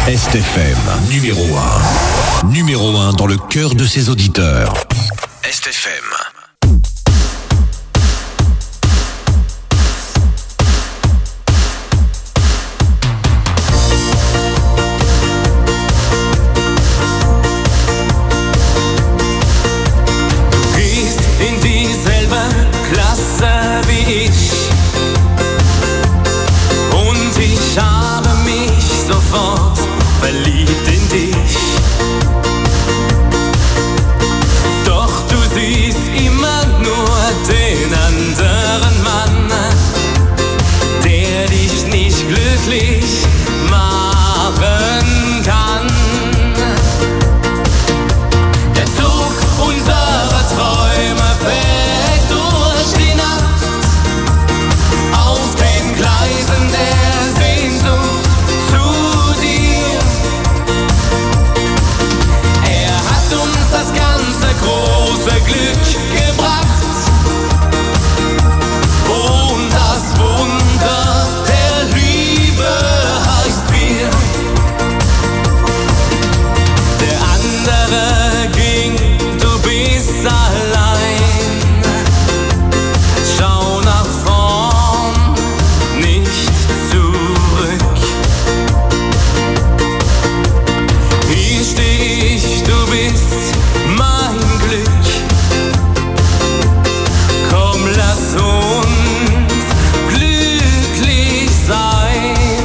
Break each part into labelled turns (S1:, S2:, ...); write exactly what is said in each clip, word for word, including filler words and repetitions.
S1: Est F M, numéro un. Numéro un dans le cœur de ses auditeurs. Est F M.
S2: Verliebt in dich. Doch du siehst immer nur den anderen Mann, der dich nicht glücklich machen kann. Der Zug unserer Träume fährt durch die Nacht auf den Gleisen der Sehnsucht zu dir. Er hat uns das ganze große Glück gebracht und das Wunder der Liebe heißt wir. Der andere ging, du bist allein. Schau nach vorn, nicht zurück. Hier steh ich, du bist mein Glück. Komm, lass uns glücklich sein.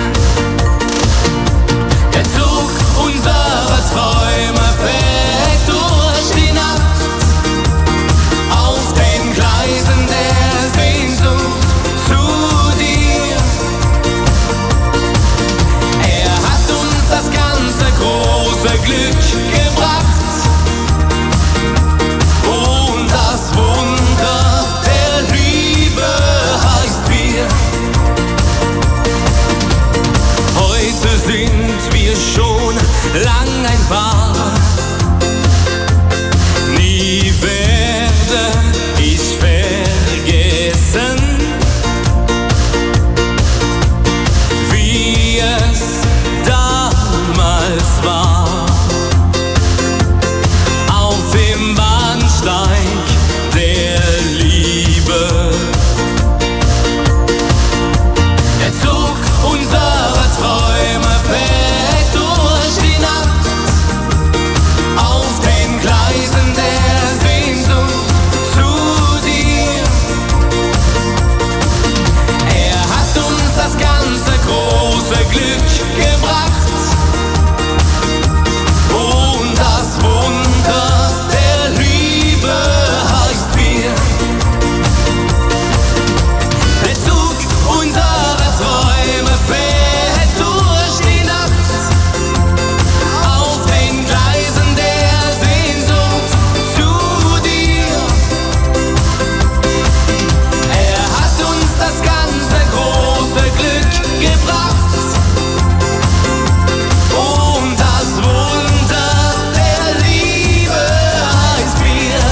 S2: Der Zug unserer Träume fährt durch die Nacht auf den Gleisen der Sehnsucht zu dir. Er hat uns das ganze große Glück gebracht und das Wunder der Liebe heißt wir. Heute sind wir schon lang ein Paar. Nie werde ich vergessen, wie es damals war. Auf dem Bahnsteig der Liebe. Der Zug unserer Träume fährt durch die Nacht auf den Gleisen der Sehnsucht zu dir. Er hat uns das ganze große Glück gebracht und das Wunder der Liebe heißt wir. Der Zug unserer Träume fährt durch die Nacht auf den Gleisen der Sehnsucht zu dir. Er hat uns das ganze große Glück gebracht und das Wunder der Liebe heißt wir.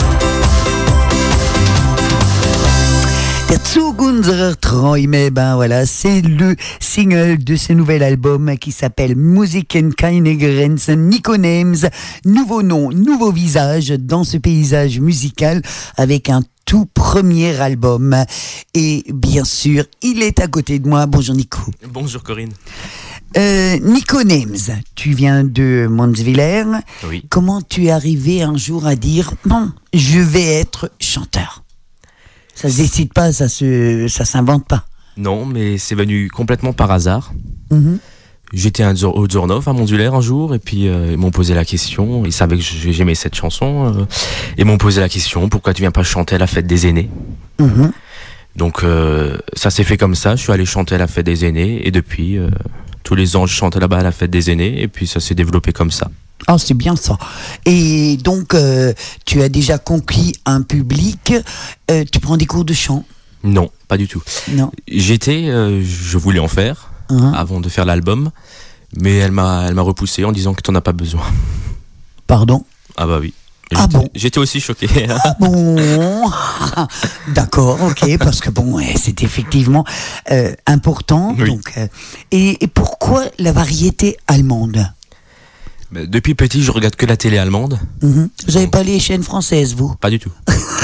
S3: Der Zug unserer Träume, ben voilà, c'est le single de ce nouvel album qui s'appelle Musik und keine Grenzen, Nico Names, nouveau nom, nouveau visage dans ce paysage musical avec un tout premier album. Et bien sûr, il est à côté de moi. Bonjour Nico.
S4: Bonjour Corinne.
S3: Euh, Nico Names, tu viens de Monswiller.
S4: Oui.
S3: Comment tu es arrivé un jour à dire bon, je vais être chanteur? Ça se décide pas, ça se, ça s'invente pas.
S4: Non, mais c'est venu complètement par hasard.
S3: Mhm.
S4: J'étais à Zur- au Zurnov, à Monswiller un jour, et puis euh, ils m'ont posé la question. Ils savaient que j'aimais cette chanson. Euh, ils m'ont posé la question, pourquoi tu viens pas chanter à la fête des aînés?
S3: Mhm.
S4: Donc euh, ça s'est fait comme ça. Je suis allé chanter à la fête des aînés, et depuis euh, tous les ans je chantais là-bas à la fête des aînés, et puis ça s'est développé comme ça.
S3: Ah, c'est bien ça. Et donc, euh, tu as déjà conquis un public. Euh, tu prends des cours de chant?
S4: Non, pas du tout.
S3: Non.
S4: J'étais, euh, je voulais en faire
S3: Hein?
S4: avant de faire l'album, mais elle m'a, elle m'a repoussé en disant que t'en as pas besoin.
S3: Pardon?
S4: Ah bah oui.
S3: Ah
S4: j'étais,
S3: bon
S4: j'étais aussi choqué.
S3: Ah bon. D'accord, ok, parce que bon, ouais, c'est effectivement euh, important.
S4: Oui.
S3: Donc, euh, et, et pourquoi la variété allemande?
S4: Mais depuis petit, je regarde que la télé allemande.
S3: Mhm. Vous n'avez pas les chaînes françaises, vous?
S4: Pas du tout.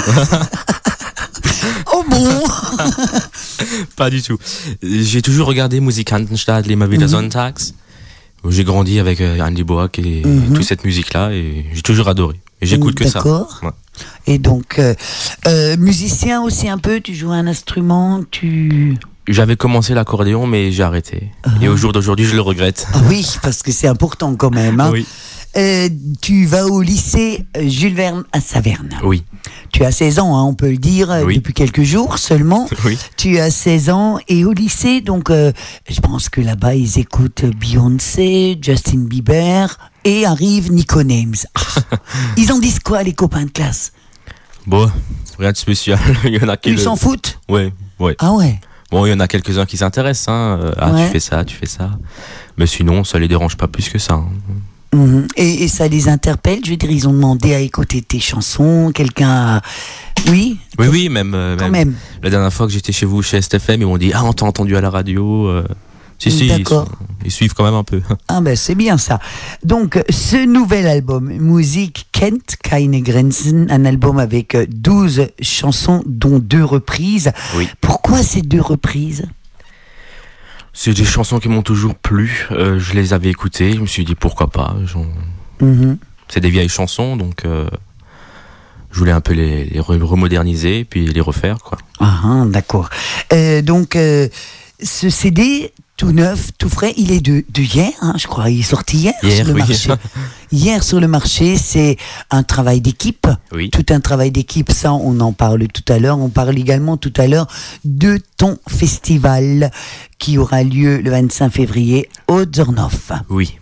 S3: Oh bon.
S4: Pas du tout. J'ai toujours regardé Musikantenstadt, les Wieder Sonntags. J'ai grandi avec euh, Andy Boak et
S3: Mhm.
S4: toute cette musique-là et j'ai toujours adoré. Et j'écoute que ça.
S3: D'accord.
S4: Ouais.
S3: Et donc, euh, euh, musicien aussi un peu, tu joues un instrument, tu...
S4: J'avais commencé l'accordéon, mais j'ai arrêté. Et au jour d'aujourd'hui, je le regrette.
S3: Ah oui, parce que c'est important quand même. Hein.
S4: Oui.
S3: Euh, tu vas au lycée Jules Verne à Saverne.
S4: Oui.
S3: Tu as seize ans, hein, on peut le dire, euh,
S4: Oui.
S3: depuis quelques jours seulement.
S4: Oui.
S3: Tu as seize ans et au lycée, donc euh, je pense que là-bas ils écoutent Beyoncé, Justin Bieber et arrive Nico Names. Ah, ils en disent quoi les copains de classe?
S4: Bon, rien de spécial. Il y en a qui
S3: Ils
S4: le-
S3: s'en foutent?
S4: Ouais, ouais.
S3: Ah ouais.
S4: Bon, il y en a quelques-uns qui s'intéressent. Hein. Euh, Ah,
S3: Ouais.
S4: tu fais ça, tu fais ça. Mais sinon, ça les dérange pas plus que ça. Hein.
S3: Mhm. Et, et ça les interpelle, je veux dire, ils ont demandé à écouter tes chansons, quelqu'un a... Oui,
S4: Oui, oui, même, euh,
S3: quand
S4: même.
S3: même.
S4: La dernière fois que j'étais chez vous, chez S T F M, ils m'ont dit « Ah, on t'a entendu à la radio. euh. » Si, si, ils,
S3: D'accord.
S4: sont- ils suivent quand même un peu.
S3: Ah ben c'est bien ça. Donc ce nouvel album, Musik kennt keine Grenzen, un album avec euh, douze chansons dont deux reprises.
S4: Oui.
S3: Pourquoi ces deux reprises?
S4: C'est des chansons qui m'ont toujours plu. Euh, je les avais écoutées. Je me suis dit pourquoi pas. J'en-
S3: Mhm.
S4: C'est des vieilles chansons, donc euh, je voulais un peu les, les re- remoderniser puis les refaire, quoi.
S3: Ah, hein, d'accord. Euh, donc euh, ce C D tout neuf, tout frais, il est de, de hier, hein, je crois. Il est sorti hier,
S4: Hier,
S3: sur le
S4: oui.
S3: marché. Hier sur le marché, c'est un travail d'équipe.
S4: Oui.
S3: Tout un travail d'équipe, ça on en parle tout à l'heure. On parle également tout à l'heure de ton festival qui aura lieu le vingt-cinq février au Zornoff.
S4: Oui.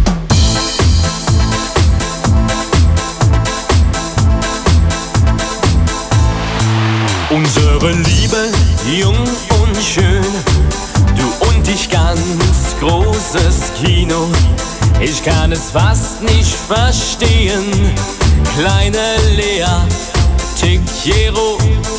S2: Unsere Liebe, jung und schön, du und ich ganz großes Kino. Ich kann es fast nicht verstehen, kleine Lea, Ticchiero.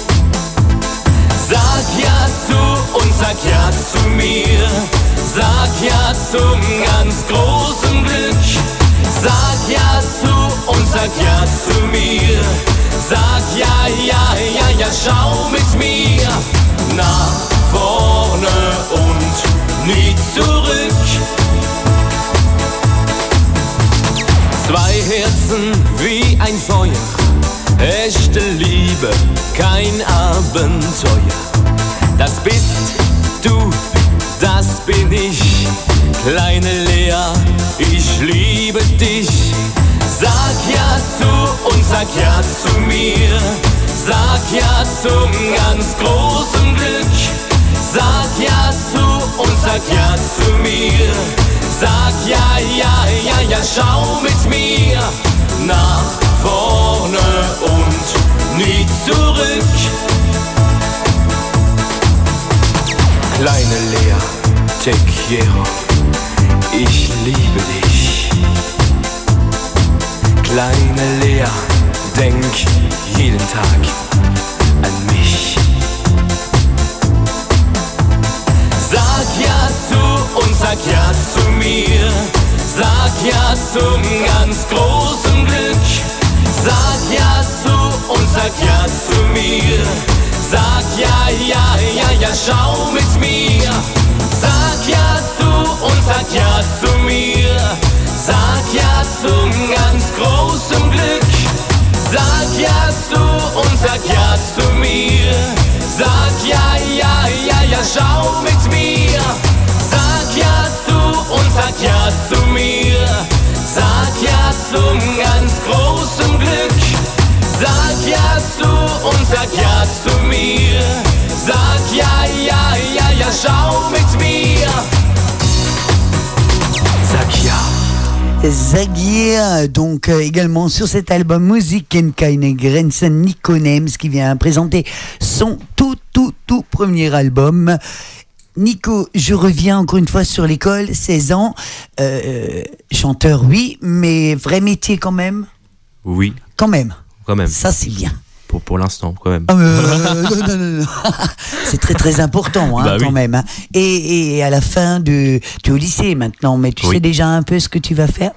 S2: Sag ja zu und sag ja zu mir, sag ja zum ganz großen Glück. Sag ja zu und sag ja zu mir, sag ja, ja, ja, ja, schau mit mir nach vorne und nie zurück. Zwei Herzen wie ein Feuer, echte Liebe, kein Abenteuer. Das bist du, das bin ich, kleine Lea, ich liebe dich. Sag ja zu und sag ja zu mir, sag ja zum ganz großen Glück. Sag ja zu und sag ja zu mir, sag ja, ja, ja, ja, schau mit mir nach vorne und nie zurück. Kleine Lea, te quiero, ich liebe dich. Kleine Lea, denk jeden Tag an mich. Sag ja zu und sag ja zu mir, sag ja zum ganz großen Glück. Sag ja zu und sag ja zu mir, sag ja, ja, ja, ja, schau mit mir. Sag ja zu und sag ja zu mir, sag ja zum ganz großen Glück. Sag ja zu und sag ja zu mir, sag ja, ja, ja, ja, schau mit mir. Sag ja zu und sag ja zu mir, sag ja zum ganz großen Glück. Sag ja zu und sag ja zu mir, sag ja, ja, ja, ja, schau mit mir. Sag ja.
S3: Zagier, donc euh, également sur cet album Musik kennt keine Grenzen, Nico Names qui vient présenter son tout tout tout premier album. Nico, je reviens encore une fois sur l'école, seize ans, euh, chanteur oui, mais vrai métier quand même?
S4: Oui.
S3: Quand même.
S4: Quand même.
S3: Ça, c'est bien.
S4: Pour, pour l'instant, quand même.
S3: Ah, euh, non, non, non, non. C'est très, très important, hein,
S4: bah,
S3: quand
S4: oui.
S3: même. Hein. Et, et à la fin, de, tu es au lycée maintenant, mais tu
S4: oui.
S3: sais déjà un peu ce que tu vas faire?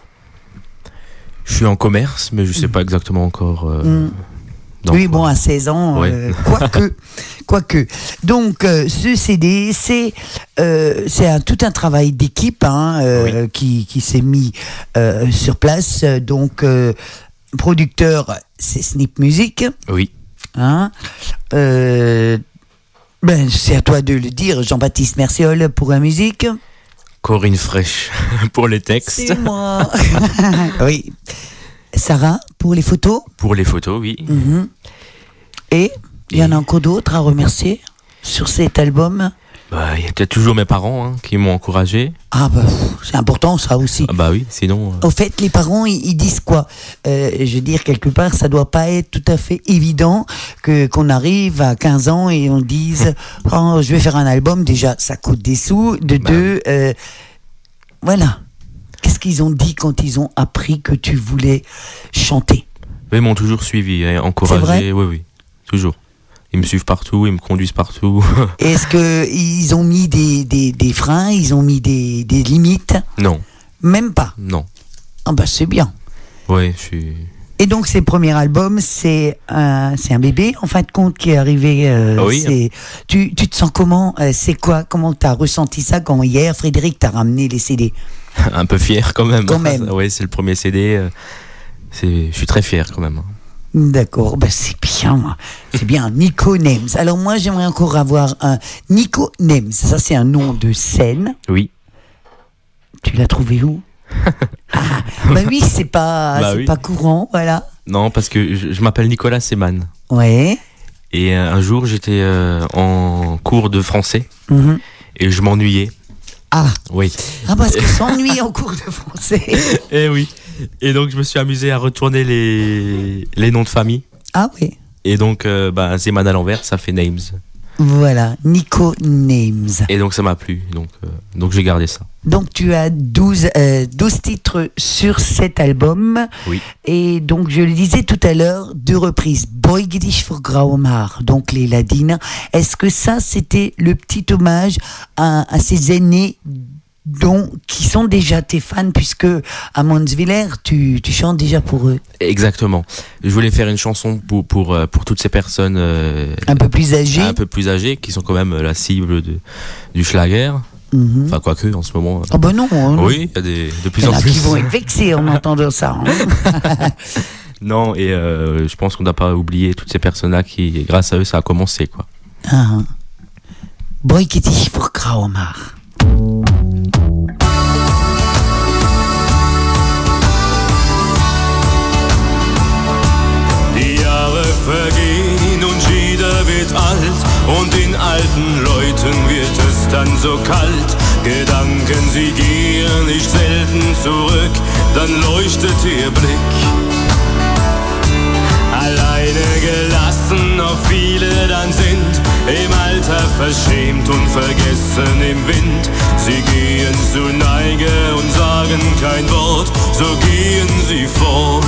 S4: Je suis en commerce, mais je sais pas exactement encore. Euh,
S3: mm. Oui, bon, à seize ans,
S4: ouais.
S3: euh, quoique, quoique. Donc, euh, ce C D, c'est, euh, c'est un, tout un travail d'équipe hein, euh, oui. qui, qui s'est mis euh, sur place. Donc, euh, producteur, c'est Snip Music.
S4: Oui.
S3: Hein, euh, ben, c'est à toi de le dire, Jean-Baptiste Merciol pour la musique.
S4: Corinne Fraîche pour les textes.
S3: C'est moi. Oui. Sarah pour les photos.
S4: Pour les photos, oui.
S3: Mm-hmm. Et il y en a encore d'autres à remercier sur cet album.
S4: Bah, il y a peut-être toujours mes parents hein, qui m'ont encouragé.
S3: Ah bah c'est important ça aussi.
S4: Ah bah oui, sinon. Euh...
S3: Au fait, les parents ils, ils disent quoi euh, Je veux dire quelque part, ça doit pas être tout à fait évident que qu'on arrive à quinze ans et on dise oh, je vais faire un album. Déjà, ça coûte des sous. De bah, deux, euh, voilà. Qu'est-ce qu'ils ont dit quand ils ont appris que tu voulais chanter?
S4: Ils m'ont toujours suivi, hein, encouragé.
S3: C'est vrai?
S4: Oui, oui, toujours. Ils me suivent partout, ils me conduisent partout.
S3: Est-ce qu'ils ont mis des, des, des freins, ils ont mis des, des limites?
S4: Non.
S3: Même pas?
S4: Non.
S3: Ah bah c'est bien.
S4: Oui, je suis...
S3: Et donc, ces premiers albums, c'est un, c'est un bébé, en fin de compte, qui est arrivé. Euh,
S4: oui.
S3: C'est, tu, tu te sens comment? euh, C'est quoi? Comment t'as ressenti ça quand hier, Frédéric, t'a ramené les C D?
S4: Un peu fier quand même.
S3: Quand même.
S4: Oui, c'est le premier C D. Euh, c'est, je suis très fier quand même.
S3: D'accord, ben c'est bien, c'est bien. Nico Nems. Alors moi, j'aimerais encore avoir un Nico Nems. Ça, c'est un nom de scène.
S4: Oui.
S3: Tu l'as trouvé où? Ah, ben oui, c'est pas,
S4: bah
S3: c'est
S4: oui.
S3: pas courant, voilà.
S4: Non, parce que je, je m'appelle Nicolas Seman.
S3: Ouais.
S4: Et un jour, j'étais euh, en cours de français
S3: mm-hmm.
S4: et je m'ennuyais.
S3: Ah.
S4: Oui.
S3: Ah, parce que s'ennuie en cours de français.
S4: Eh oui. Et donc, je me suis amusé à retourner les, les noms de famille.
S3: Ah oui.
S4: Et donc, euh, bah, Zeman à l'envers, ça fait Names.
S3: Voilà, Nico Names.
S4: Et donc, ça m'a plu. Donc, euh, donc j'ai gardé ça.
S3: Donc, tu as douze, euh, douze titres sur cet album.
S4: Oui.
S3: Et donc, je le disais tout à l'heure, deux reprises. Beuge dich vor grauem Haar, donc les Ladines. Est-ce que ça, c'était le petit hommage à, à ces aînés dont, qui sont déjà tes fans, puisque à Monswiller, tu, tu chantes déjà pour eux?
S4: Exactement. Je voulais faire une chanson pour, pour, pour toutes ces personnes euh,
S3: un peu plus âgées,
S4: un peu plus âgées, qui sont quand même la cible de, du Schlager.
S3: Mm-hmm.
S4: Enfin, quoique, en ce moment.
S3: Ah, oh ben non. Hein.
S4: Oui, il y a des, de plus
S3: il y en,
S4: en
S3: a
S4: plus.
S3: qui vont être vexés en entendant ça. Hein.
S4: Non, et euh, je pense qu'on n'a pas oublié toutes ces personnes-là qui, grâce à eux, ça a commencé, quoi.
S3: Ah. Beuge dich vor grauem Haar.
S2: Die Jahre vergehen und jeder wird alt und den alten Leuten wird es dann so kalt. Gedanken, sie gehen nicht selten zurück, dann leuchtet ihr Blick. Alleine gelassen, noch viele dann sind im Alter verschämt und vergessen im Wind. Sie gehen zur Neige und sagen kein Wort, so gehen sie fort.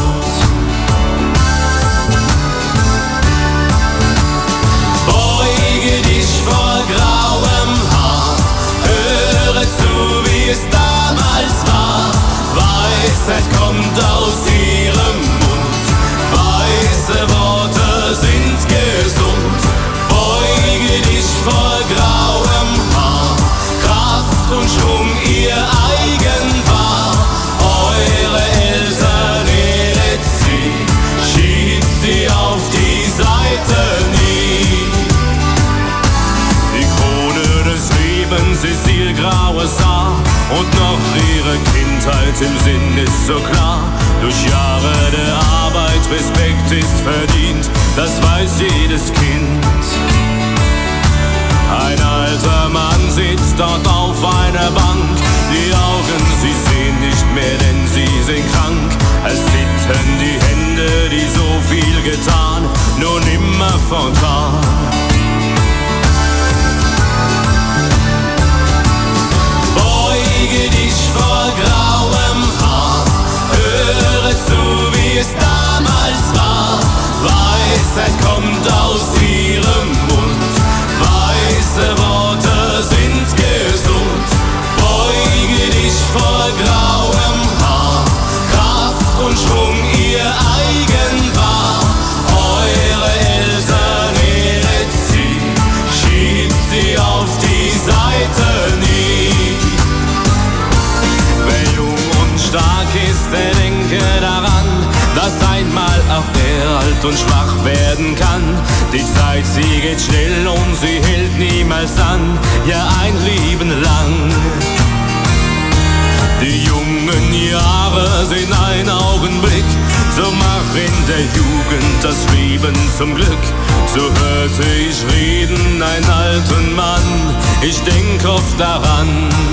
S2: Beuge dich vor grauem Haar, höre zu, wie es damals war. Weisheit kommt aus ihrem Mund, weise Worte sind gesund. Beuge dich vor grauem Haar, Kraft und Schwung ihr eigen war. Eure Eltern ehret sie, schiebt sie auf die Seite nie. Die Krone des Lebens ist ihr graues Haar und noch ihre Kindheit im Sinn ist so klar. Durch Jahre der Arbeit Respekt ist verdient, das weiß jedes Kind. Ein alter Mann sitzt dort auf einer Bank, die Augen, sie sehen nicht mehr, denn sie sind krank. Es zittern die Hände, die so viel getan, nur nimmer fortan. Beuge dich vor grauem Haar, höre zu, wie es damals Geschwister, denke daran, dass einmal auch er alt und schwach werden kann. Die Zeit, sie geht schnell und sie hält niemals an, ja ein Leben lang. Die jungen Jahre sind ein Augenblick, so mach in der Jugend das Leben zum Glück. So hörte ich reden, einen alten Mann, ich denk oft daran.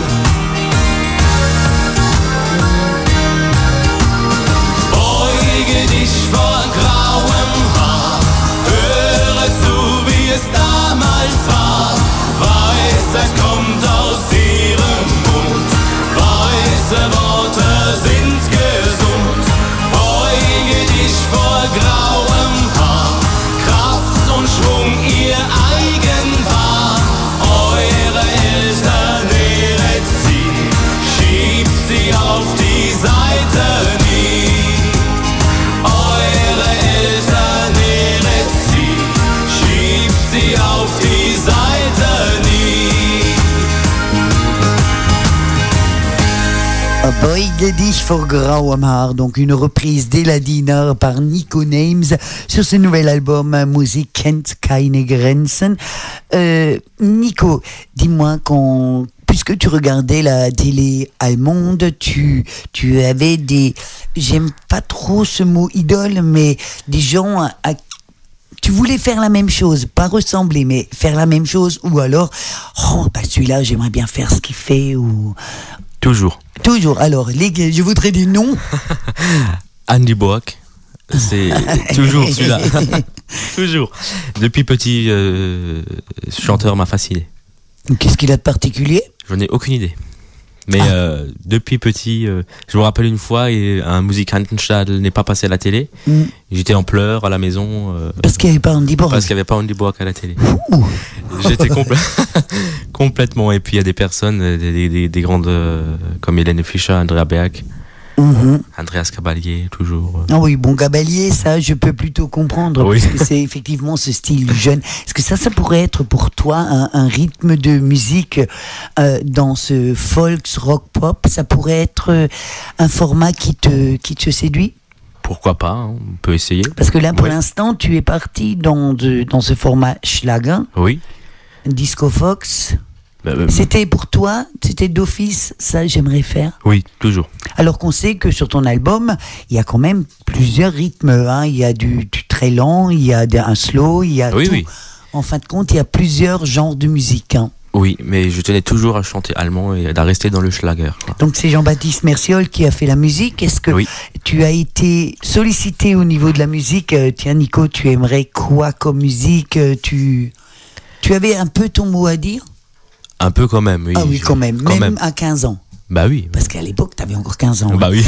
S2: Beuge dich vor grauem Haar, höre zu, wie es damals war. Weiß, es kommt aus ihrem Mund, weiße Worte sind gesund. Beuge dich vor grauem Haar, Kraft und Schwung ihr eigen war. Eure Eltern ehret sie, schiebt sie auf die Seite nie. Eure Eltern ehret sie, schiebt sie auf die Seite nie.
S3: Beuge dich vor grauem Haar, donc une reprise d'Eladina par Nico Names sur ce nouvel album Musik kennt keine Grenzen. Euh, Nico, dis-moi, quand puisque tu regardais la télé allemande, tu, tu avais des, j'aime pas trop ce mot idole, mais des gens à, à tu voulais faire la même chose, pas ressembler, mais faire la même chose, ou alors, oh, bah celui-là, j'aimerais bien faire ce qu'il fait, ou...
S4: Toujours.
S3: Toujours. Alors, les, je voudrais des noms.
S4: Andy Borg, c'est toujours celui-là. Toujours. Depuis petit, euh, ce chanteur m'a fasciné.
S3: Qu'est-ce qu'il a de particulier ?
S4: J'en ai aucune idée. Mais
S3: Ah.
S4: euh, depuis petit, euh, je me rappelle une fois, et un Musikantenstadel n'est pas passé à la télé.
S3: Mm.
S4: J'étais en pleurs à la maison. Euh,
S3: Parce qu'il n'y avait pas Andy Borg.
S4: Parce qu'il n'y avait pas Andy Borg à la télé.
S3: Ouh.
S4: J'étais compl- complètement. Et puis il y a des personnes, des, des, des grandes euh, comme Hélène Fischer, Andrea Berg,
S3: Mhm.
S4: Andreas Cabalier, toujours. euh.
S3: Ah oui, bon, Gabalier, ça, je peux plutôt comprendre,
S4: Oui.
S3: parce que c'est effectivement ce style jeune. Est-ce que ça, ça pourrait être pour toi un, un rythme de musique euh, dans ce folk, rock, pop ? Ça pourrait être euh, un format qui te, qui te séduit ?
S4: Pourquoi pas, hein, on peut essayer.
S3: Parce que là, pour
S4: Oui.
S3: l'instant, tu es parti dans, de, dans ce format Schlager,
S4: Oui.
S3: Disco Fox.
S4: Bah, bah,
S3: C'était pour toi, c'était d'office, ça j'aimerais faire.
S4: oui, toujours.
S3: Alors qu'on sait que sur ton album, il y a quand même plusieurs rythmes. Hein. Il y a du, du très lent, il y a de- un slow, il y a
S4: Oui,
S3: tout.
S4: oui.
S3: En fin de compte, il y a plusieurs genres de musique. Hein.
S4: Oui, mais je tenais toujours à chanter allemand et à rester dans le Schlager, quoi.
S3: Donc c'est Jean-Baptiste Merciol qui a fait la musique. Est-ce que
S4: Oui.
S3: tu as été sollicité au niveau de la musique ? Euh, Tiens Nico, tu aimerais quoi comme musique ? Euh, tu, tu avais un peu ton mot à dire ?
S4: Un peu quand même, oui.
S3: Ah oui,
S4: je-
S3: quand même,
S4: quand
S3: même,
S4: même.
S3: à quinze ans.
S4: Bah oui.
S3: Parce qu'à l'époque, tu avais encore quinze ans.
S4: Bah oui.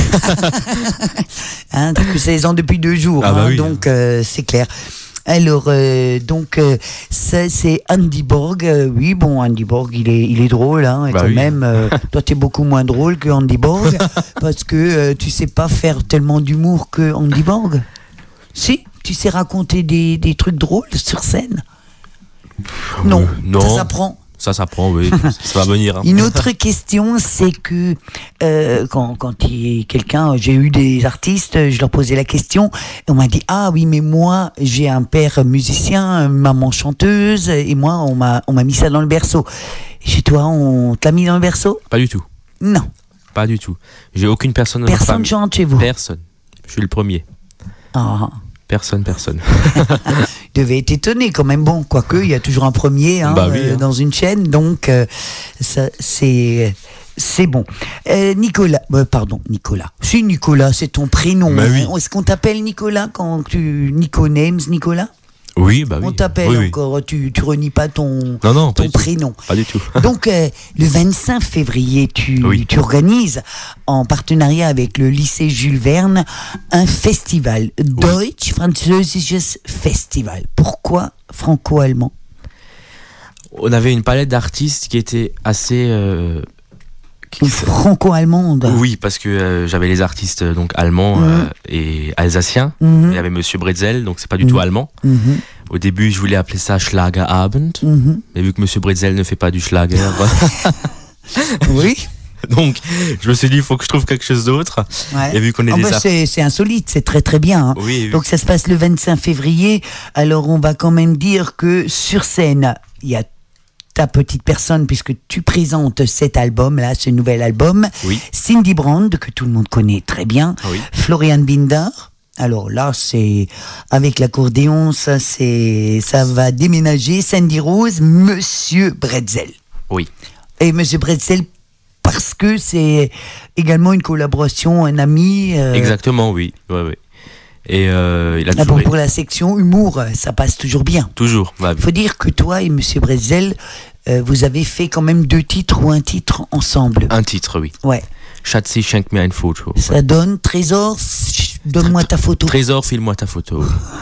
S3: Hein, t'as que seize ans depuis deux jours,
S4: Ah bah
S3: hein,
S4: oui.
S3: donc euh, c'est clair. Alors, euh, donc, euh, ça, c'est Andy Borg. Euh, oui, bon, Andy Borg, il est, il est drôle, hein, et
S4: Bah
S3: quand
S4: oui.
S3: même. Euh, toi, t'es beaucoup moins drôle que Andy Borg, parce que euh, tu sais pas faire tellement d'humour que Andy Borg. Si, tu sais raconter des, des trucs drôles sur scène. Non,
S4: Euh, non.
S3: ça s'apprend.
S4: Ça s'apprend, oui. Ça va venir. Hein.
S3: Une autre question, c'est que euh, quand, quand il y a quelqu'un, j'ai eu des artistes, je leur posais la question, et on m'a dit ah oui mais moi j'ai un père musicien, une maman chanteuse, et moi on m'a on m'a mis ça dans le berceau. Et chez toi on t'a mis dans le berceau ?
S4: Pas du tout.
S3: Non,
S4: Pas du tout. J'ai aucune personne de ma
S3: personne
S4: famille.
S3: chante chez vous.
S4: Personne. Je suis le premier.
S3: Ah,
S4: Personne, personne.
S3: je devais être étonné quand même. Bon, quoique il y a toujours un premier hein,
S4: Bah oui,
S3: euh,
S4: hein.
S3: dans une chaîne, donc euh, ça c'est c'est bon. Euh, Nicolas, euh, pardon, Nicolas. Si Nicolas, c'est ton prénom.
S4: Bah oui.
S3: Est-ce qu'on t'appelle Nicolas quand tu Nico Names, Nicolas?
S4: Oui, bah oui.
S3: On t'appelle
S4: Oui, oui.
S3: encore. Tu tu renies pas ton
S4: Non, non, pas
S3: ton
S4: du tout.
S3: prénom.
S4: Pas du tout.
S3: Donc euh, le vingt-cinq février, tu,
S4: Oui.
S3: tu organises en partenariat avec le lycée Jules Verne un festival, Deutsch Französisches Festival. Pourquoi franco-allemand?
S4: On avait une palette d'artistes qui était assez. euh, qui-
S3: Franco-allemande.
S4: Oui, parce que euh, j'avais les artistes euh, donc allemands
S3: Mhm.
S4: euh, et alsaciens.
S3: Mhm.
S4: Il y avait Monsieur Bretzel, donc c'est pas du
S3: Mhm.
S4: tout allemand.
S3: Mhm.
S4: Au début, je voulais appeler ça Schlagerabend,
S3: Mhm.
S4: mais vu que Monsieur Bretzel ne fait pas du Schlager,
S3: Oui.
S4: Donc, je me suis dit, il faut que je trouve quelque chose d'autre.
S3: Ouais.
S4: Et vu qu'on est
S3: oh
S4: des
S3: bah
S4: ar-
S3: c'est, c'est insolite, c'est très très bien. Hein.
S4: Oui, oui.
S3: Donc ça se passe le vingt-cinq février. Alors on va quand même dire que sur scène, il y a ta petite personne puisque tu présentes cet album-là, ce nouvel album.
S4: Oui.
S3: Cindy Brand, que tout le monde connaît très bien.
S4: Oui.
S3: Florian Binder. Alors là, c'est avec l'accordéon, ça c'est, ça va déménager. Sandy Rose, Monsieur Bretzel.
S4: Oui.
S3: Et Monsieur Bretzel, parce que c'est également une collaboration, un ami. Euh,
S4: Exactement, oui. Ouais, ouais. Et euh, il a
S3: ah
S4: toujours
S3: bon,
S4: été-
S3: pour la section humour, ça passe toujours bien.
S4: Toujours. Bah,
S3: Il faut dire que toi et Monsieur Bretzel, euh, vous avez fait quand même deux titres ou un titre ensemble.
S4: un titre, oui.
S3: Ouais.
S4: Schatzi, schenk mir ein Foto.
S3: Ça donne Trésor, ch- donne-moi ta photo.
S4: Trésor, file-moi ta photo.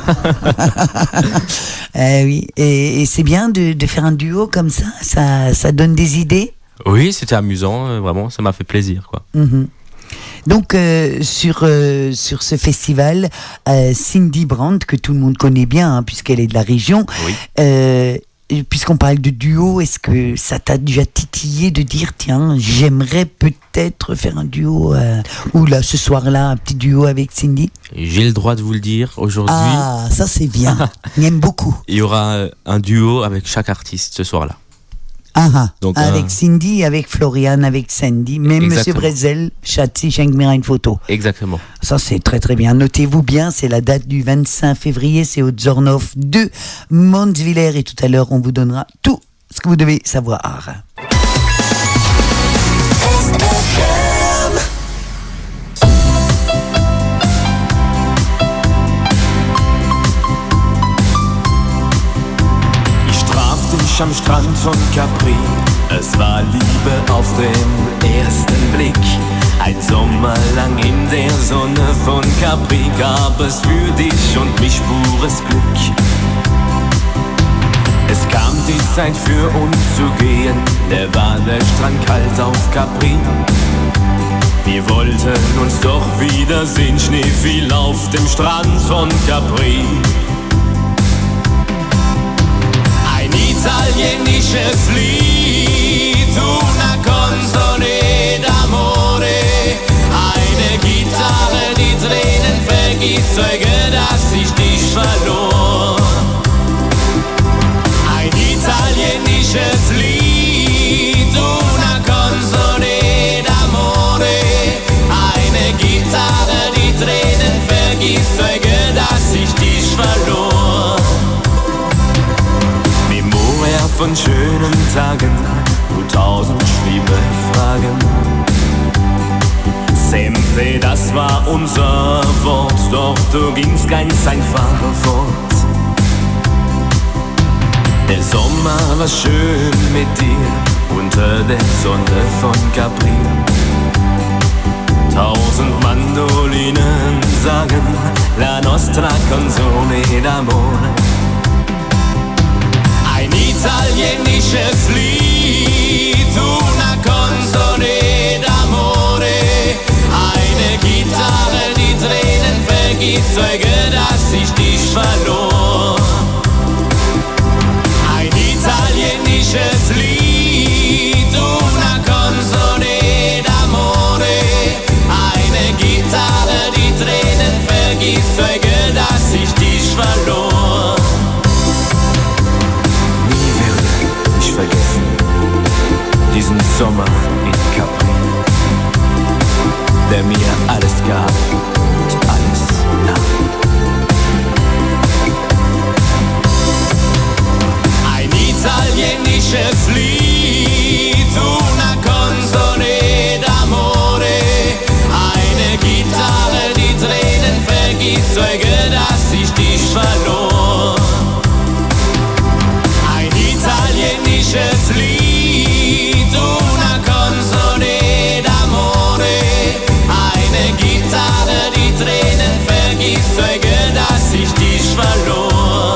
S3: Eh oui. Et, et c'est bien de, de faire un duo comme ça. Ça, ça donne des idées.
S4: Oui, c'était amusant, euh, vraiment, ça m'a fait plaisir, quoi.
S3: Mhm. Donc euh, sur euh, sur ce festival, euh, Cindy Brand, que tout le monde connaît bien hein, puisqu'elle est de la région,
S4: Oui.
S3: euh, et puisqu'on parle de duo, est-ce que ça t'a déjà titillé de dire tiens j'aimerais peut-être faire un duo euh, ou là ce soir-là un petit duo avec Cindy?
S4: J'ai le droit de vous le dire, aujourd'hui,
S3: Ah ça c'est bien, on aime beaucoup.
S4: il y aura euh, un duo avec chaque artiste ce soir-là.
S3: Ah, ah.
S4: Donc,
S3: avec
S4: un-
S3: Cindy, avec Florian, avec Sandy, même Monsieur
S4: Exactement.
S3: Bretzel, Schatzi, schenk mir eine Foto.
S4: Exactement.
S3: Ça, c'est très très bien. Notez-vous bien, c'est la date du vingt-cinq février, c'est au Zornhof de Montvillers. Et tout à l'heure, on vous donnera tout ce que vous devez savoir.
S2: Ich traf dich am Strand von Capri. Es war Liebe auf den ersten Blick. Ein Sommer lang in der Sonne von Capri gab es für dich und mich pures Glück. Es kam die Zeit für uns zu gehen, der war der Strand kalt auf Capri. Wir wollten uns doch wiedersehen, Schnee fiel auf dem Strand von Capri. Ein italienisches Lied, una canzone d'amore. Eine Gitarre, die Tränen vergießt, Zeuge, dass ich dich verlor. Ein italienisches Lied, una canzone d'amore. Eine Gitarre, die Tränen vergießt, Zeuge, dass ich dich verlor. Memoria von schönen Tagen, nur tausend schlimme Fragen. Sempre, das war unser Wort, doch du gingst ganz einfach fort. Der Sommer war schön mit dir, unter der Sonne von Capri. Tausend Mandolinen sagen, la nostra canzone d'amore. Ein italienisches Lied, una canzone d'amore. Eine Gitarre, die Tränen vergießt, Zeuge, dass ich dich verlor. Ein italienisches Lied, una canzone d'amore. Eine Gitarre, die Tränen vergießt, Zeuge, dass ich dich verlor. Nie werde ich vergessen diesen Sommer in Capri, der mir alles gab und alles nahm. Ein italienisches Lied, una canzone d'amore. Eine Gitarre, die Tränen vergießt, Zeuge, dass ich dich verlor. Ein italienisches Lied, una canzone d'amore. Eine Gitarre, die Tränen vergießt, Zeuge, dass ich dich verlor.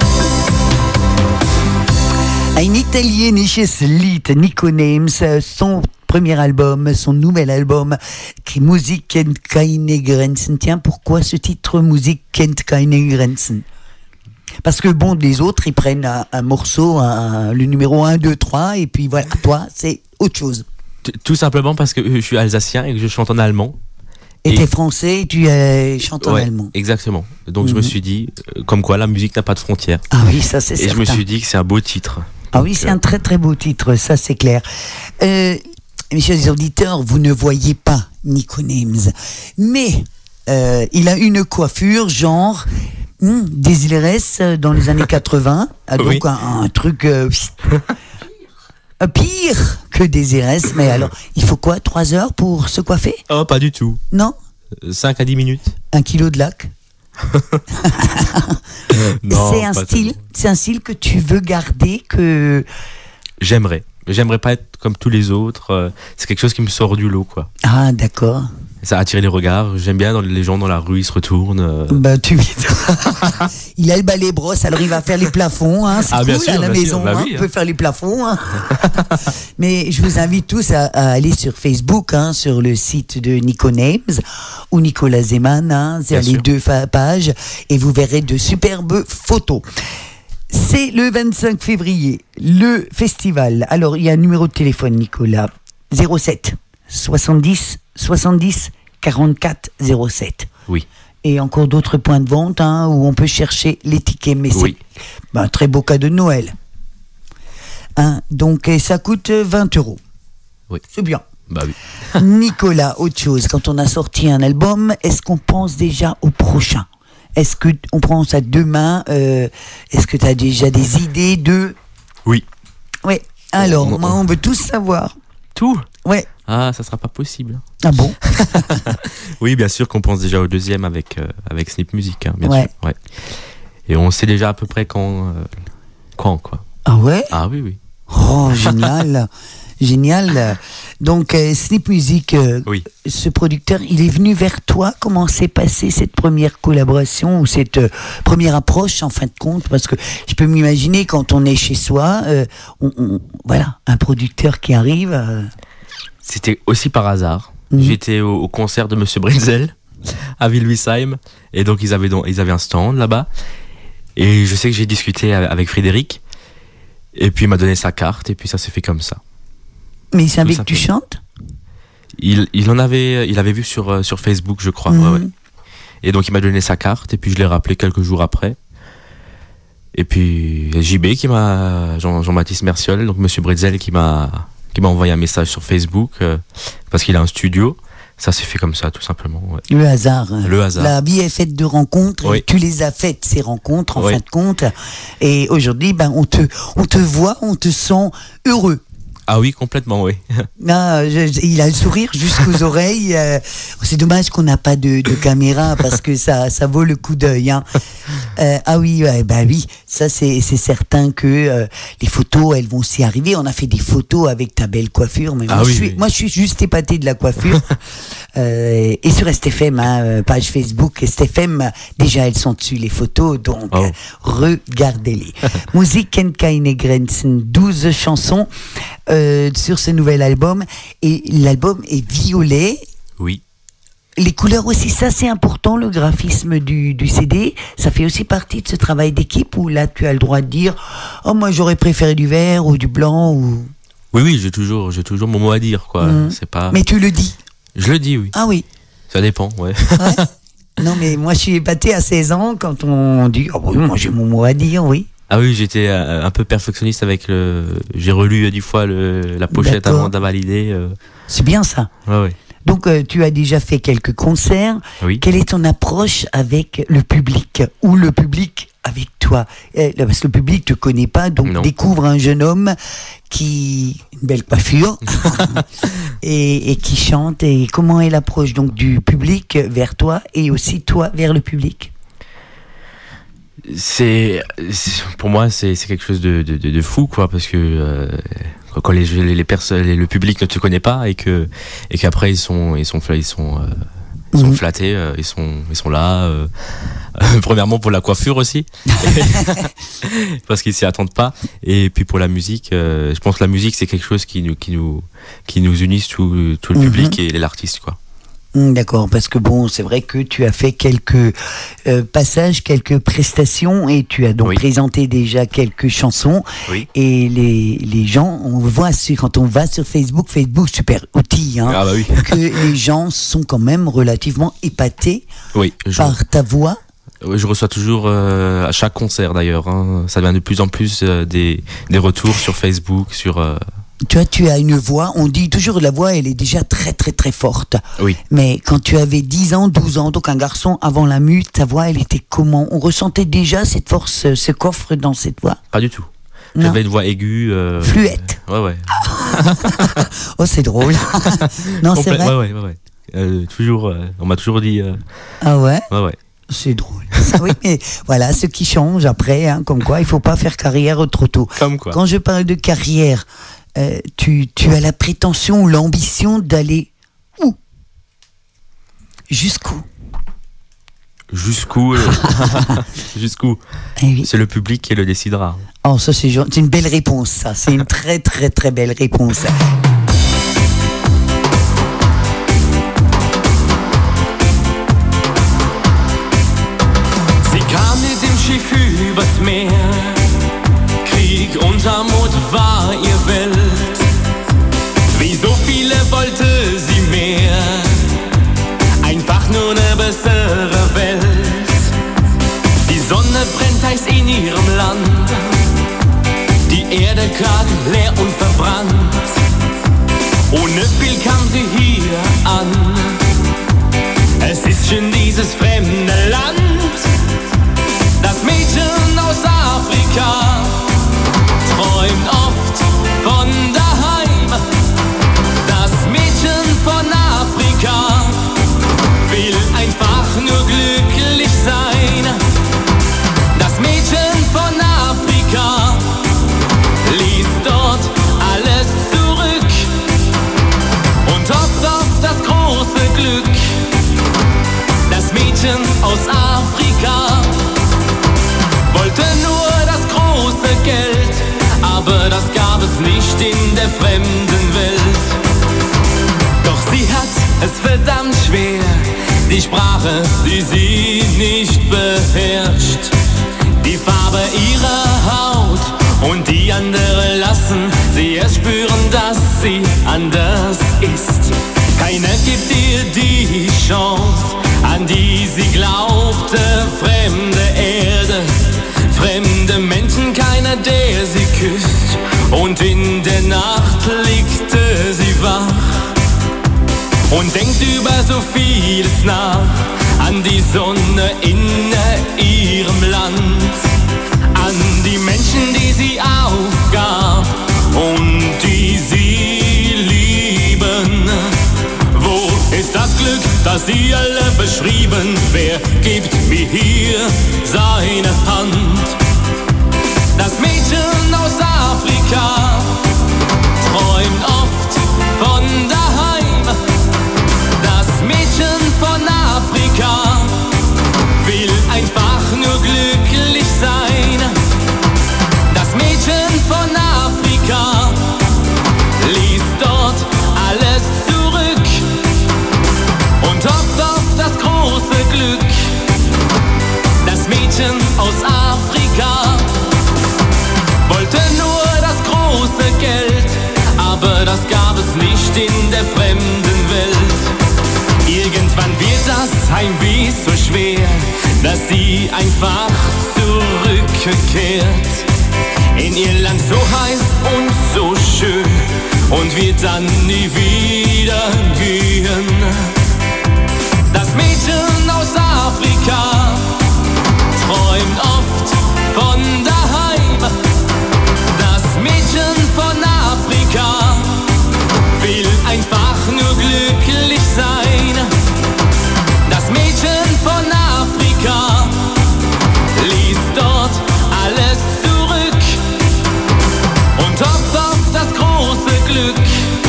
S3: Un italienisches Lied, Nico Names, son premier album, son nouvel album, qui est Musik kennt keine Grenzen. Tiens, pourquoi ce titre Musik kennt keine Grenzen? Parce que bon, les autres, ils prennent un, un morceau, un, le numéro un, deux, trois, et puis voilà, toi, c'est autre chose.
S4: T- Tout simplement parce que je suis alsacien et que je chante en allemand.
S3: Et,
S4: Et-
S3: t'es français et tu euh, chantes en
S4: Ouais,
S3: allemand.
S4: exactement. Donc je
S3: Mhm.
S4: me suis dit, euh, comme quoi la musique n'a pas de frontières.
S3: Ah oui, ça c'est
S4: Et
S3: certain.
S4: je me suis dit que c'est un beau titre.
S3: Ah oui,
S4: Donc,
S3: c'est
S4: euh,
S3: un très très beau titre, ça c'est clair. Euh, mes chers auditeurs, vous ne voyez pas Nico Names, mais euh, il a une coiffure genre hmm, Désirès dans les années quatre-vingts, ah, donc
S4: Oui.
S3: un, un truc euh, euh, pire que Désirès, mais alors il faut quoi, trois heures pour se coiffer?
S4: Oh, pas du tout.
S3: Non?
S4: cinq à dix minutes.
S3: Un kilo de lac?
S4: Non,
S3: C'est un
S4: pas
S3: style,
S4: tellement.
S3: c'est un style que tu veux garder, que
S4: J'aimerais. J'aimerais pas être comme tous les autres. euh, C'est quelque chose qui me sort du lot, quoi.
S3: ah d'accord.
S4: Ça attire les regards. J'aime bien dans les gens dans la rue, ils se retournent. euh.
S3: Bah tu il a le balai brosse, alors il va faire les plafonds, hein. C'est
S4: Ah,
S3: cool
S4: bien sûr,
S3: à la
S4: bien sûr.
S3: maison,
S4: Bah
S3: hein.
S4: oui,
S3: On
S4: hein.
S3: peut faire les plafonds. Hein. Mais je vous invite tous à, à aller sur Facebook, hein, sur le site de Nico Names ou Nicolas Zeman, hein, c'est
S4: Bien
S3: les
S4: sûr.
S3: deux fa- pages, et vous verrez de superbes photos. C'est le vingt-cinq février, le festival. Alors, il y a un numéro de téléphone, Nicolas. zéro sept soixante-dix soixante-dix quarante-quatre zéro sept.
S4: Oui.
S3: Et encore d'autres points de vente, hein, où on peut chercher les tickets. Mais
S4: Oui.
S3: c'est ben, un très beau cadeau de Noël. Hein, donc, et ça coûte vingt euros.
S4: Oui.
S3: C'est bien.
S4: Bah oui.
S3: Nicolas, autre chose, quand on a sorti un album, est-ce qu'on pense déjà au prochain? Est-ce qu'on pense à demain? euh, Est-ce que tu as déjà des idées de...
S4: Oui.
S3: Oui, alors,
S4: On- on-
S3: moi, on veut tous savoir.
S4: Tout.
S3: Ouais.
S4: Ah, ça sera pas possible.
S3: Ah bon?
S4: Oui, bien sûr qu'on pense déjà au deuxième avec, euh, avec Snip Music, hein, bien
S3: Ouais.
S4: sûr. Ouais. Et on sait déjà à peu près quand, euh, quand quoi.
S3: Ah ouais?
S4: Ah oui, oui.
S3: Oh, génial. Génial. Donc, euh, Snip Music, euh,
S4: Oui.
S3: ce producteur, il est venu vers toi. Comment s'est passée cette première collaboration ou cette euh, première approche, en fin de compte? Parce que je peux m'imaginer, quand on est chez soi, euh, on, on- voilà, un producteur qui arrive. euh,
S4: C'était aussi par hasard.
S3: Mhm.
S4: J'étais au, au concert de Monsieur Brenzel à Wilwisheim. Et donc, ils avaient, donc, ils avaient un stand là-bas. Et je sais que j'ai discuté avec Frédéric. Et puis, il m'a donné sa carte. Et puis, ça s'est fait comme ça.
S3: mais il savait que tu
S4: simplement.
S3: chantes?
S4: Il, il en avait, il avait vu sur, euh, sur Facebook, je crois.
S3: Mhm.
S4: Ouais, ouais. Et donc, il m'a donné sa carte. Et puis, je l'ai rappelé quelques jours après. Et puis, J B qui m'a, Jean, Jean-Baptiste Merciol, donc Monsieur Bretzel qui m'a, qui m'a envoyé un message sur Facebook, euh, parce qu'il a un studio. Ça s'est fait comme ça, tout simplement. Ouais.
S3: Le hasard. hein.
S4: Le hasard.
S3: La vie est faite de rencontres.
S4: Oui.
S3: Et tu les as faites, ces rencontres, en
S4: Oui.
S3: fin de compte. Et aujourd'hui, ben, on te, on te voit, on te sent heureux.
S4: Ah oui, complètement, oui.
S3: Ah, je- je- il a le sourire jusqu'aux oreilles. euh, c'est dommage qu'on n'a pas de, de caméra parce que ça, ça vaut le coup d'œil. Hein. Euh, ah oui, ouais, bah oui, ça c'est, c'est certain que euh, les photos, elles vont aussi arriver. On a fait des photos avec ta belle coiffure, mais moi,
S4: Ah
S3: je
S4: oui,
S3: suis,
S4: oui.
S3: moi je suis juste épaté de la coiffure. Euh, et sur S T F M, hein, euh, page Facebook S T F M, déjà elles sont dessus les photos, donc
S4: Oh.
S3: euh, regardez-les. Musiken keine Grenzen, douze chansons euh, sur ce nouvel album, et l'album est violet.
S4: Oui.
S3: Les couleurs aussi, ça c'est important, le graphisme du, du C D, ça fait aussi partie de ce travail d'équipe où là tu as le droit de dire « Oh moi j'aurais préféré du vert ou du blanc » ou...
S4: Oui, oui, j'ai toujours, j'ai toujours mon mot à dire, quoi.
S3: Mhm.
S4: C'est pas.
S3: Mais tu le dis.
S4: Je le dis, oui.
S3: Ah oui.
S4: Ça dépend, ouais.
S3: Ouais. Non mais moi je suis épaté à seize ans quand on dit « Oh oui, moi j'ai mon mot à dire, oui ».
S4: Ah oui, j'étais euh, un peu perfectionniste avec le. J'ai relu euh, dix fois le, la pochette
S3: D'accord.
S4: avant d'invalider. Euh...
S3: C'est bien ça.
S4: Ouais, ouais.
S3: Donc euh, tu as déjà fait quelques concerts.
S4: Oui.
S3: Quelle est ton approche avec le public ou le public avec toi? Eh, Parce que le public te connaît pas, donc
S4: Non.
S3: découvre un jeune homme qui une belle coiffure et, et qui chante. Et comment est l'approche donc du public vers toi et aussi toi vers le public?
S4: C'est, c'est- pour moi, c'est, c'est quelque chose de, de, de, de fou, quoi, parce que euh, quand les, les, les personnes, le public ne te connaît pas et que et qu'après ils sont ils sont fla- ils sont euh, ils sont
S3: Mhm.
S4: flattés, euh, ils sont ils sont là. Euh, premièrement pour la coiffure aussi, parce qu'ils s'y attendent pas. Et puis pour la musique, euh, je pense que la musique c'est quelque chose qui nous qui nous qui nous unisse tout tout le
S3: Mhm.
S4: public et l'artiste, quoi.
S3: D'accord, parce que bon, c'est vrai que tu as fait quelques euh, passages, quelques prestations et tu as donc
S4: Oui.
S3: présenté déjà quelques chansons.
S4: Oui.
S3: Et les, les gens, on voit sur- quand on va sur Facebook, Facebook, super outil, hein,
S4: Ah bah oui.
S3: que les gens sont quand même relativement épatés
S4: Oui, je,
S3: par ta voix.
S4: oui, je reçois toujours euh, à chaque concert d'ailleurs. Hein, ça devient de plus en plus euh, des, des retours sur Facebook, sur. Euh,
S3: Tu vois, tu as une voix, on dit toujours la voix, elle est déjà très très très forte.
S4: oui.
S3: Mais quand tu avais dix ans, douze ans, donc un garçon avant la mue, ta voix, elle était comment? On ressentait déjà cette force, euh, ce coffre dans cette voix?
S4: Pas du tout.
S3: Non.
S4: J'avais une voix aiguë. Euh,
S3: Fluette.
S4: Ouais, ouais.
S3: Oh, c'est drôle. Non, c'est
S4: Complète-
S3: vrai.
S4: Ouais, ouais, ouais. ouais. Euh, toujours, euh, on m'a toujours dit. Euh,
S3: Ah ouais?
S4: ouais, ouais.
S3: C'est drôle. Oui, mais voilà, ce qui change après, hein, comme quoi, il faut pas faire carrière trop tôt.
S4: Comme quoi.
S3: Quand je parle de carrière, euh, tu, tu as la prétention ou l'ambition d'aller où? Jusqu'où?
S4: Jusqu'où euh, Jusqu'où
S3: Eh oui.
S4: C'est le public qui le décidera.
S3: Oh, ça, c'est gen- c'est une belle réponse, ça. C'est une très, très, très belle réponse.
S2: Sie kam mit dem Schiff übers Meer. Krieg und Armut war ihr Welt. Wie so viele wollte sie mehr. Einfach nur eine bessere Welt. Die Sonne brennt heiß in ihrem Land. Die Erde karg, leer und verbrannt. Ohne viel kam sie hier an. Es ist schön dieses fremde Land. Das Mädchen aus Afrika träumt oft von daheim. Das Mädchen von Afrika will einfach nur glücklich sein. Das Mädchen von Afrika liest dort alles zurück und hofft auf das große Glück. Das Mädchen aus Afrika wollte nur das große Geld, aber das gab es nicht in der fremden Welt. Doch sie hat es verdammt schwer, die Sprache, die sie nicht beherrscht. Die Farbe ihrer Haut und die andere lassen sie erst spüren, dass sie anders ist. Keiner gibt ihr die Chance, an die sie glaubte. Fremde Erde, fremde Menschen, keiner, der sie küsst. Und in der Nacht liegte sie wach und denkt über so vieles nach, an die Sonne in ihrem Land, an die Menschen, die sie aufgab und die sie lieben. Wo ist das Glück, das sie alle beschrieben? Wer gibt mir hier seine Hand? Das Mädchen aus Afrika träumt oft von daheim. Das Mädchen von Afrika will einfach nur glücklich sein. Das Mädchen von Afrika liest dort alles zurück und hofft auf das große Glück. Das Mädchen aus Afrika wollte nur das große Geld, aber das gab es nicht in der fremden Welt. Irgendwann wird das Heimweh so schwer, dass sie einfach zurückkehrt in ihr Land so heiß und so schön und wird dann nie wieder gehen. Das Mädchen aus Afrika träumt oft von daheim. Das Mädchen von Afrika will einfach nur glücklich sein. Das Mädchen von Afrika liest dort alles zurück und hofft auf das große Glück.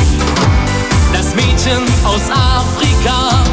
S2: Das Mädchen aus Afrika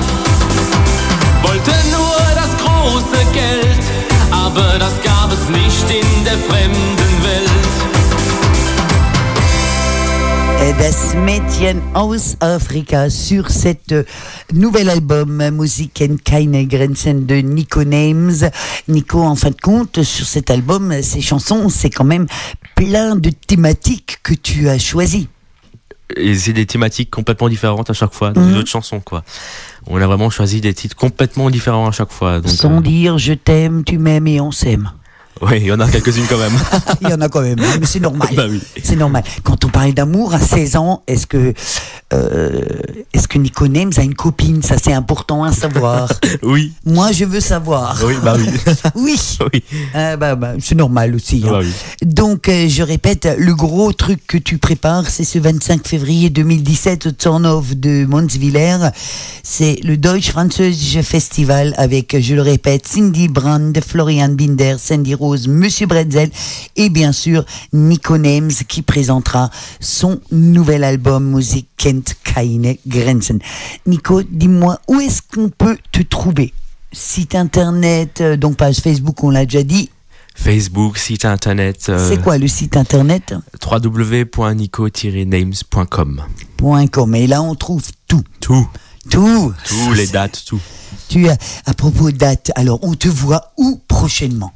S2: wollte nur das große Geld, aber das gab es nicht in der fremden Welt.
S3: Das Mädchen aus Afrika sur cet euh, nouvel album Musiken keine Grenzen de Nico Names. Nico, en fin de compte, sur cet album, ces chansons, c'est quand même plein de thématiques que tu as choisies.
S4: Et c'est des thématiques complètement différentes à chaque fois, des
S3: Mmh.
S4: autres chansons, quoi. On a vraiment choisi des titres complètement différents à chaque fois. Donc,
S3: Sans
S4: euh,
S3: dire je t'aime, tu m'aimes et on s'aime.
S4: oui, il y en a quelques-unes quand même.
S3: Il y en a quand même, mais c'est normal.
S4: Bah oui.
S3: C'est normal. Quand on parle d'amour à seize ans, est-ce que, euh, est-ce que Nico Names a une copine? Ça, c'est important à savoir.
S4: Oui.
S3: Moi, je veux savoir.
S4: Oui, bah oui.
S3: Oui.
S4: Oui.
S3: Ah, bah, bah, c'est normal aussi. Hein.
S4: Bah oui.
S3: Donc, euh, je répète, le gros truc que tu prépares, c'est ce vingt-cinq février deux mille dix-sept au Zornhof de Monswiller. C'est le Deutsch-Französische Festival avec, je le répète, Cindy Brand, Florian Binder, Sandy Rose, Monsieur Bretzel et bien sûr Nico Names qui présentera son nouvel album Musik kennt keine Grenzen. Nico, dis-moi, où est-ce qu'on peut te trouver? Site internet, euh, donc page Facebook, on l'a déjà dit.
S4: Facebook, site internet. Euh,
S3: C'est quoi le site internet?
S4: w w w point nico tiret names point com.
S3: .com. Et là, on trouve tout.
S4: Tout.
S3: Tout.
S4: Tout, les dates, tout.
S3: Tu as, à propos de date, alors on te voit où prochainement?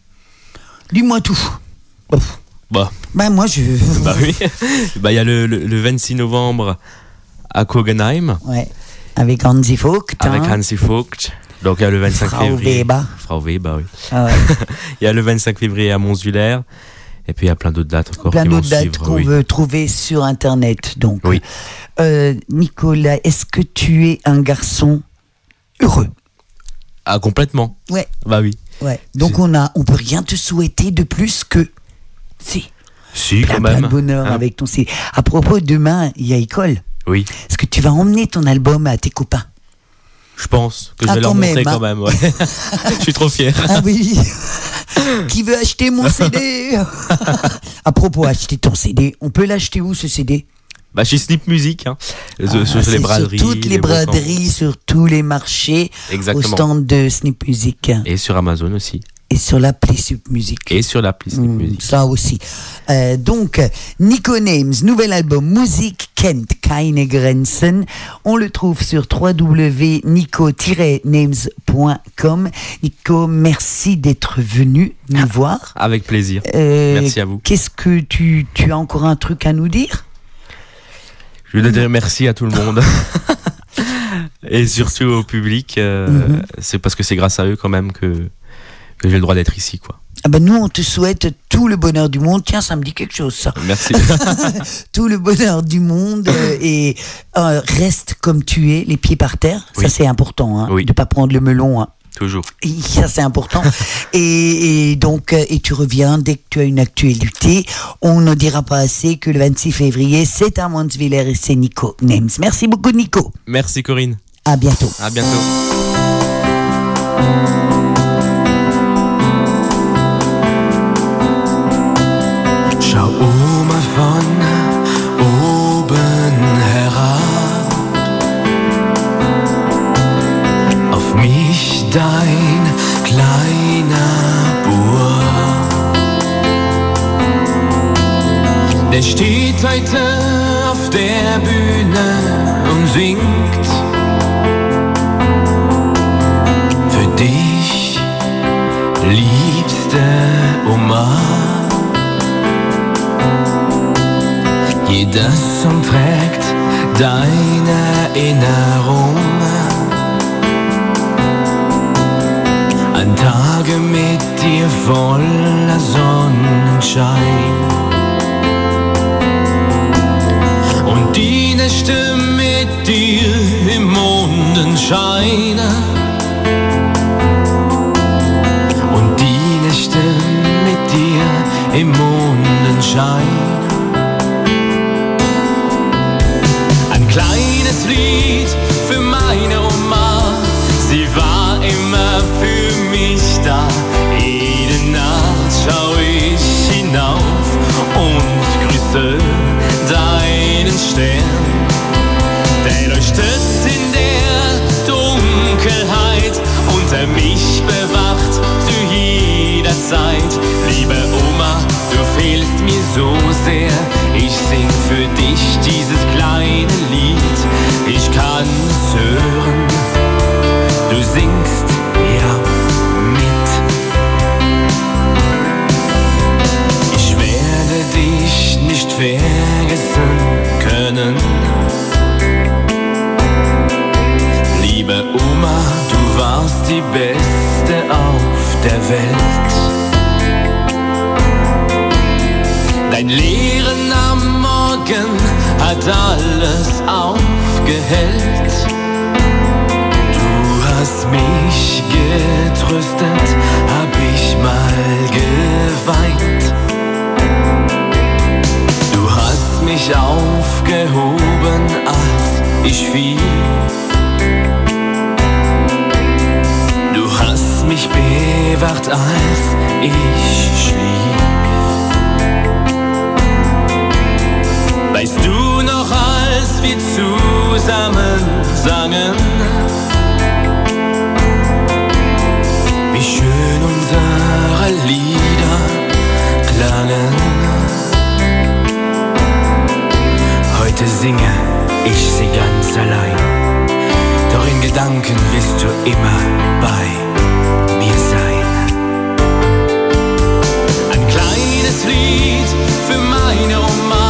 S3: Dis-moi tout. Oh.
S4: Bah,
S3: Ben moi, je...
S4: bah oui. Bah, il y a le, le, le vingt-six novembre à Kogenheim.
S3: Ouais. Avec Hansi Vogt.
S4: Avec
S3: hein.
S4: Hansi Vogt. Donc, il y a le vingt-cinq
S3: Frau
S4: février.
S3: Weber.
S4: Frau Weber, oui.
S3: Ah ouais.
S4: Il y a le vingt-cinq février à Monswiller. Et puis, il y a plein d'autres dates encore.
S3: Plein
S4: qui vont
S3: d'autres dates
S4: suivre,
S3: qu'on
S4: oui.
S3: veut trouver sur Internet. Donc,
S4: Oui.
S3: euh, Nicolas, est-ce que tu es un garçon heureux?
S4: Ah, complètement.
S3: Ouais.
S4: Bah oui.
S3: Ouais. Donc
S4: C'est-
S3: on a, on peut rien te souhaiter de plus que si.
S4: Si,
S3: Plein,
S4: quand
S3: plein
S4: même.
S3: de bonheur
S4: Hein.
S3: avec ton C. À propos, demain, il y a école.
S4: Oui.
S3: Est-ce que tu vas emmener ton album à tes copains?
S4: Je pense que je
S3: Ah,
S4: vais leur
S3: quand
S4: montrer
S3: même, hein.
S4: quand même. Ouais. Je suis trop fier.
S3: Ah oui. Qui veut acheter mon C D? À propos, acheter ton C D, on peut l'acheter où ce C D?
S4: Bah, chez Snip Music, hein.
S3: Ah,
S4: sur, sur
S3: c'est
S4: les braderies.
S3: Sur toutes les
S4: brocants.
S3: braderies, sur tous les marchés,
S4: Exactement.
S3: au stand de Snip Music.
S4: Et sur Amazon aussi.
S3: Et sur l'appli Snip Music.
S4: Et sur l'appli Snip
S3: Mm,
S4: Music.
S3: ça aussi. Euh, donc, Nico Names, nouvel album Musik kennt keine Grenzen. On le trouve sur w w w point nico tiret names point com. Nico, merci d'être venu nous voir.
S4: Avec plaisir.
S3: Euh,
S4: Merci à vous.
S3: Qu'est-ce que tu, tu as encore un truc à nous dire?
S4: Je veux dire merci à tout le monde. Et surtout au public. euh,
S3: Mhm.
S4: C'est parce que c'est grâce à eux quand même que, que j'ai le droit d'être ici, quoi.
S3: Ah ben nous, on te souhaite tout le bonheur du monde. Tiens, ça me dit quelque chose, ça.
S4: Merci.
S3: Tout le bonheur du monde euh, et euh, reste comme tu es, les pieds par terre. Ça,
S4: Oui.
S3: c'est important, hein,
S4: Oui.
S3: de pas prendre le melon. Hein.
S4: Toujours.
S3: Et ça, c'est important. et, et donc, euh, et tu reviens dès que tu as une actualité. On ne dira pas assez que le vingt-six février, c'est à Monswiller et c'est Nico Names. Merci beaucoup, Nico.
S4: Merci Corinne.
S3: À bientôt.
S4: À bientôt.
S2: Schau Oma von oben herab. Auf mich dein kleiner Bub. Der steht heute auf der Bühne und singt. Für dich, liebste Oma. Jeder Song trägt deine Erinnerung an Tage mit dir voller Sonnenschein. Und die Nächte mit dir im Mondenschein. Und die Nächte mit dir im Mondenschein. Ein kleines Lied für meine Oma, sie war immer für mich da. Jede Nacht schau ich hinauf und grüße deinen Stern. Der leuchtet in der Dunkelheit und er mich bewacht zu jeder Zeit. Liebe Oma, du fehlst mir so sehr. du singst ja mit. Ich werde dich nicht vergessen können. Liebe Oma, du warst die Beste auf der Welt. Dein Lehren am Morgen hat alles aufgehellt. Du hast mich getröstet, hab ich mal geweint. Du hast mich aufgehoben, als ich fiel. Du hast mich bewacht, als ich schlief. Weißt du noch, als wir zusammen sangen, wie schön unsere Lieder klangen? Heute singe ich sie ganz allein, doch in Gedanken wirst du immer bei mir sein. Ein kleines Lied für meine Oma,